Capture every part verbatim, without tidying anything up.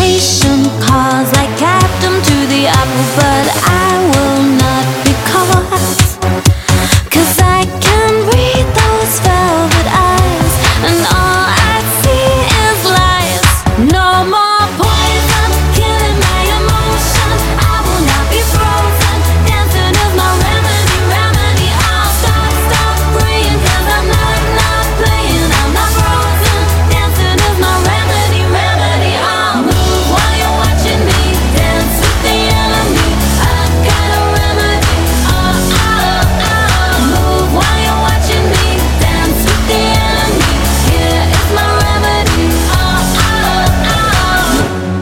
Temptation calls, I kept them to the apple, but I will not be caught. 'Cause I can read those velvet eyes, and all I see is lies. No more poison, killing my emotion. I will not be frozen. Dancing is my remedy, remedy. I'll stop, stop praying, 'cause I'm not, not playing. I'm not frozen. Dancing is my remedy, remedy. I'll move while you're watching me dance with the enemy. I've got a remedy. Oh, oh, oh. Move while you're watching me dance with the enemy. Here is my remedy. Oh, oh, oh.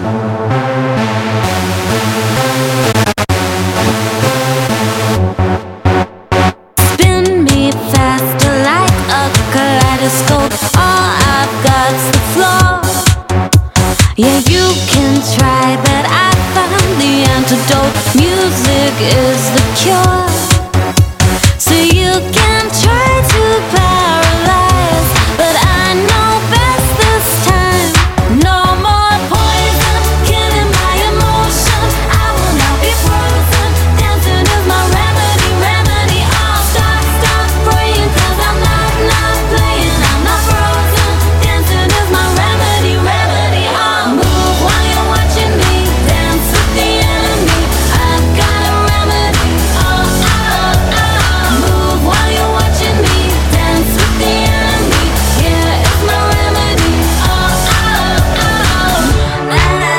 Spin me faster like a kaleidoscope. All I've got's the floor. Yeah, you can try, but I found the antidote. Music is the cure. So you can try to paralyze, but I know best this time. No more poison, killing my emotions. I will not be frozen. Dancing is my remedy, remedy. I'll stop, stop praying, 'cause I'm not, not playing. I'm not frozen. Dancing is my remedy, remedy. I'll move while you're watching me dance with the enemy. I've got a remedy. Oh, oh, oh. Move while you're watching me dance with the enemy. Here is my remedy. Oh, oh, oh. Na, na,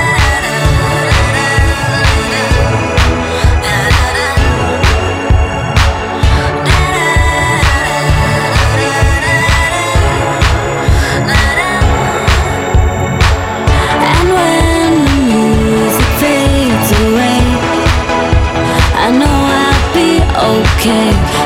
And when the music fades away, I know I'll be okay.